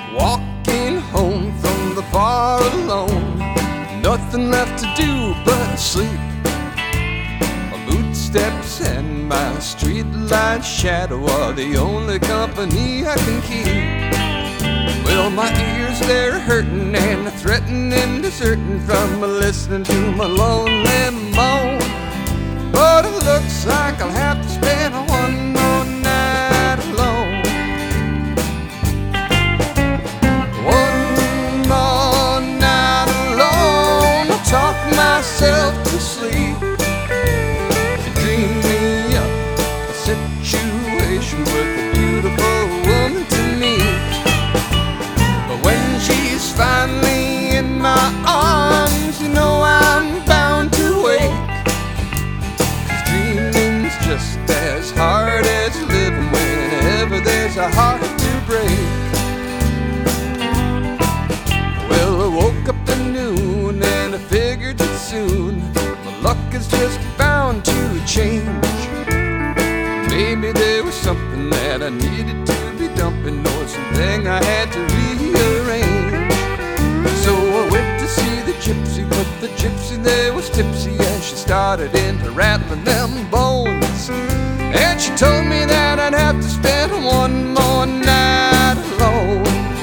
Walking home from the bar alone, nothing left to do but sleep. My boot steps and my streetlight shadow are the only company I can keep. Well, my ears, they're hurting and threatening, deserting from listening to my lonely moan. But it looks like I'll have to spend one more night alone. One more night alone, I'll talk myself to sleep. Dream me up a situation with a beautiful woman to meet. But when she's finally in my arms, you know I'm bound to wake. Dreaming's just as hard as living whenever there's a heart to break. Well, I woke up at noon and I figured that soon my luck is just bound to change. Maybe there was something that I needed to be dumping, or something I had to rearrange. So I went to see the gypsy, but the gypsy there was tipsy as she started into rattling them bones. And she told me that I'd have to spend one more night alone.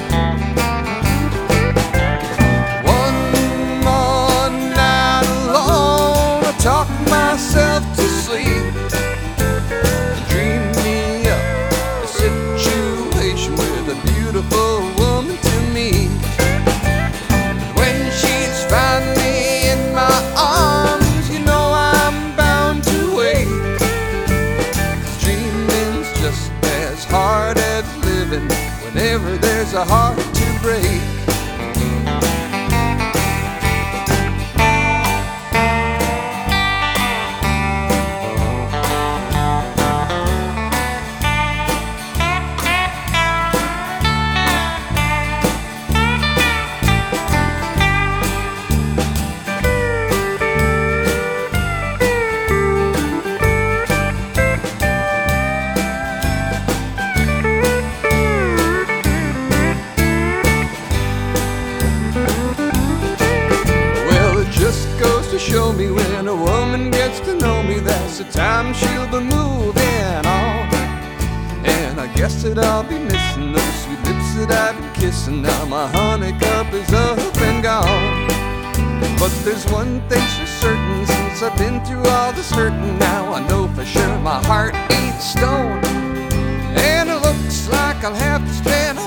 One more night alone, I talk myself to sleep. Dream me up a situation with a beautiful woman to meet. When she's finally in my arms, you know I'm bound to wait. 'Cause dreaming's just as hard as living whenever there's a heart to break. Show me when a woman gets to know me, that's the time she'll be moving on. And I guess that I'll be missing those sweet lips that I've been kissing. Now my honey cup is up and gone. But there's one thing for certain, since I've been through all this hurting, now I know for sure my heart ain't stone. And it looks like I'll have to spend